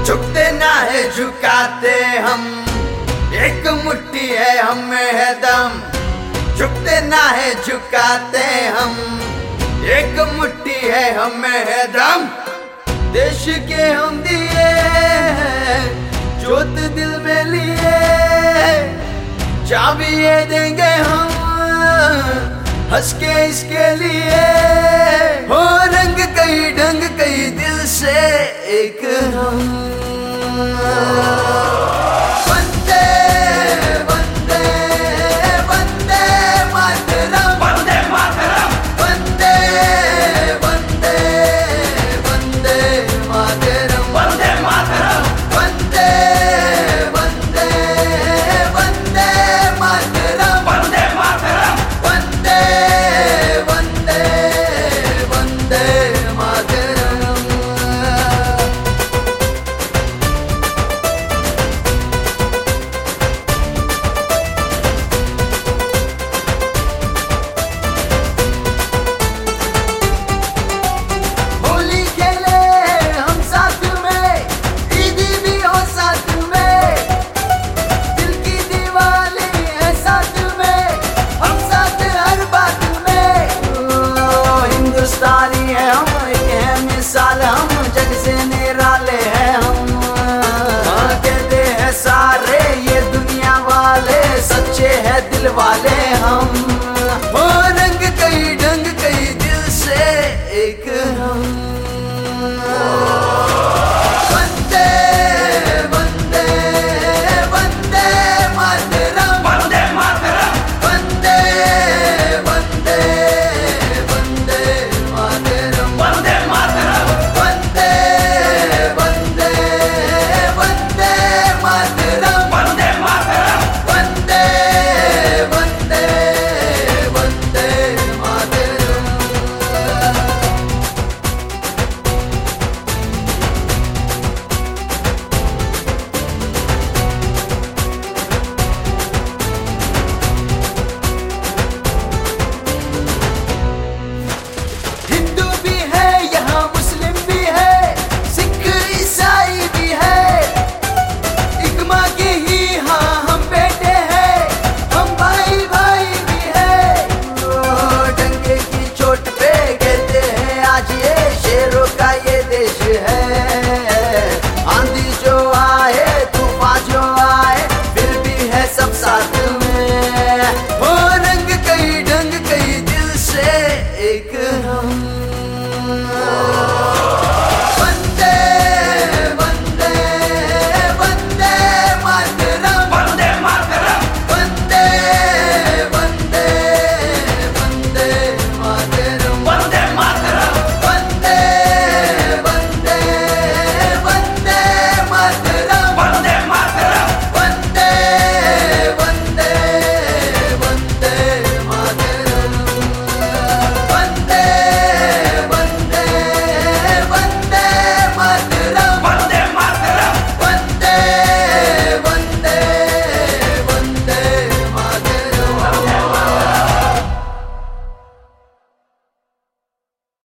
झुकते ना है झुकाते हम, एक मुट्ठी है हमें है दम। झुकते ना है झुकाते हम, एक मुट्ठी है हमें है दम। देश के हम दिए जोत दिल में लिए, चाबी ये देंगे हम हंस के इसके लिए। हो रंग कई ढंग कई दिल से एक हम।